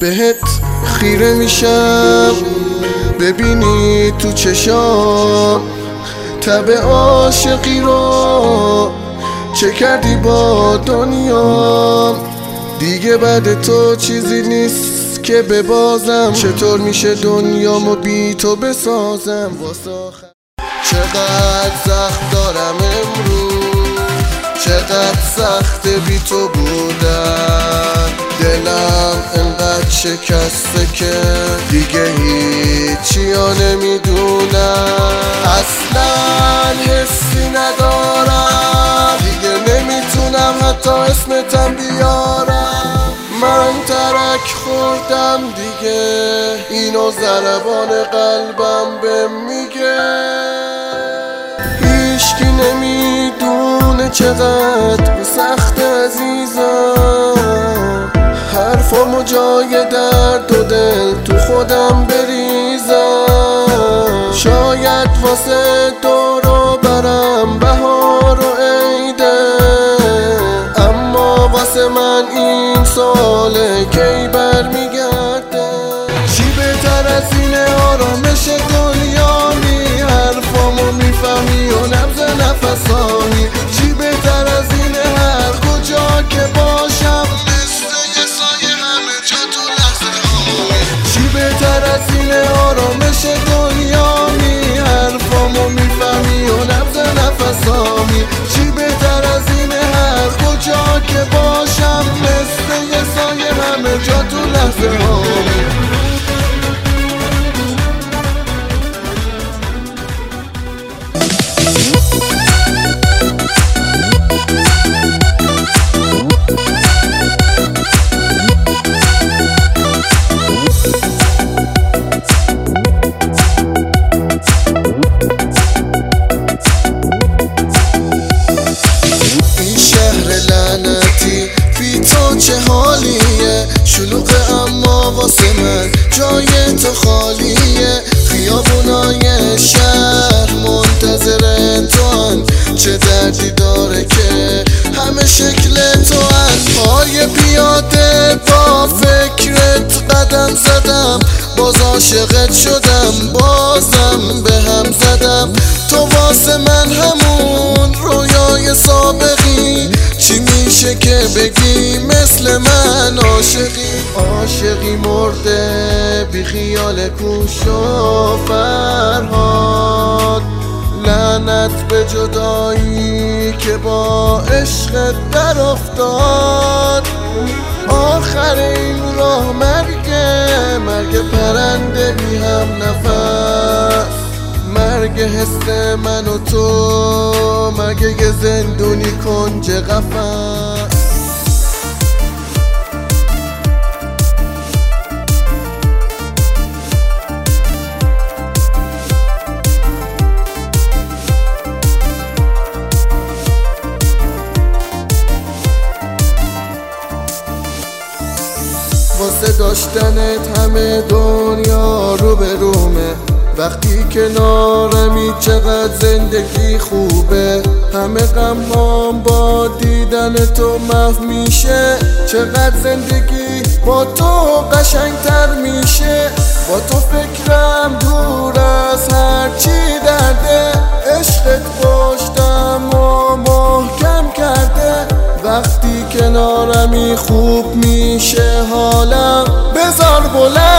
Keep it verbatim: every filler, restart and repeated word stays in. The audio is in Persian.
بهت خیره میشم ببینی تو چشام تب عاشقی رو چه کردی با دنیا. دیگه بعد تو چیزی نیست که ببازم. چطور میشه دنیامو بی تو بسازم؟ چقدر سخت دارم امروز، چقدر سخت بی تو بودن. دلم انقدر شکسته که دیگه هیچی ها نمیدونم. اصلا حسی ندارم دیگه، نمیتونم حتی اسمتم بیارم. من ترک خوردم دیگه، اینو ضربان قلبم به میگه. هیچکی نمیدونه چقدر سخت عزیزم، حرفامو جای درد و دل تو خودم بریزم. شاید واسه دور و برم بهار و عیده، اما واسه من این ساله کی برمیگرده. چی بهتر از این آرامش دنیایی، حرفامو میفهمی و نبض نفسانی. چی بهتر از این هر کجا که باشم مثل یه سایه همه جا تو لحظه هایی. چی بهتر از این آرامش دنیایی، حرفامو میفهمی و نبض نفسانی. چی بهتر از این هر کجا که باشم مثل یه سایه همه جا تو لحظه هایی. چه حالیه شلوغ اما واسه من جای تو خالیه. خیابونای شهر منتظر تو هن، چه دردی داره که همه شکل تو هن. پای پیاده با فکرت قدم زدم، باز عاشقت شدم، بازم به هم زدم. تو واسه من همون رویای سابقی، چی میشه که بگی مثل من عاشقی؟ عاشقی مرده بی خیال کوش و فرهاد، لعنت به جدایی که با عشقت در افتاد. آخر این راه مرگه، مرگ پرنده بی هم نفس، مرگ حس من و تو، مرگ یه زندونی کنج قفس. واسه داشتنت همه دنیا رو به رومه، وقتی کنارمی چقدر زندگی خوبه. همه غمام با دیدن تو محو میشه، چقدر زندگی با تو قشنگتر میشه. با تو فکرم دور از هرچی درده، عشقت پشتم و محکم کرده. وقتی کنارمی خوب میشه حالم، بذار بلند